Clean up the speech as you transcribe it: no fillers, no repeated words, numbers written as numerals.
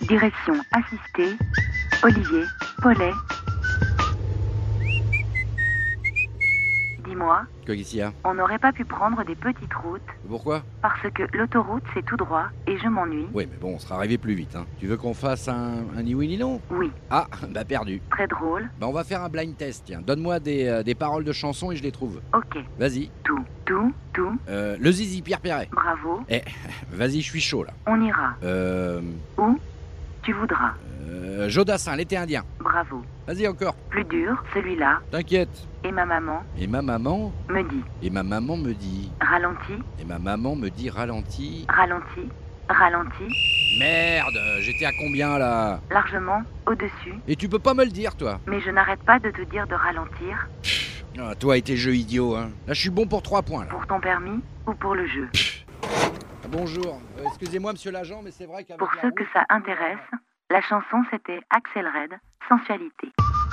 Direction assistée, Olivier, Paulet. Dis-moi, Quoi qu'est-ce qu'il y a? on n'aurait pas pu prendre des petites routes Pourquoi? parce que l'autoroute c'est tout droit et je m'ennuie. Oui, mais bon, on sera arrivé plus vite, hein. Tu veux qu'on fasse un ni oui ni non? Oui, Ah, bah perdu. très drôle. Bah on va faire un blind test, tiens. Donne-moi des paroles de chansons et je les trouve. Ok, Vas-y. tout, Le zizi Pierre Perret. bravo. Vas-y, je suis chaud là. On ira où tu voudras. Jodassin, l'été indien. Bravo. Vas-y encore. Plus dur, celui-là. T'inquiète. Et ma maman Et ma maman me dit Et ma maman me dit. ralenti, Et ma maman me dit ralenti. ralenti, ralenti, Merde, j'étais à combien là? largement au-dessus. Et tu peux pas me le dire, toi? Mais je n'arrête pas de te dire de ralentir Ah, toi et tes jeux idiots, hein. Là, je suis bon pour 3 points, là. pour ton permis ou pour le jeu. Ah, bonjour. Excusez-moi, monsieur l'agent, mais c'est vrai qu'avec Pour la ceux route, que ça intéresse, la chanson c'était Axel Red, Sensualité.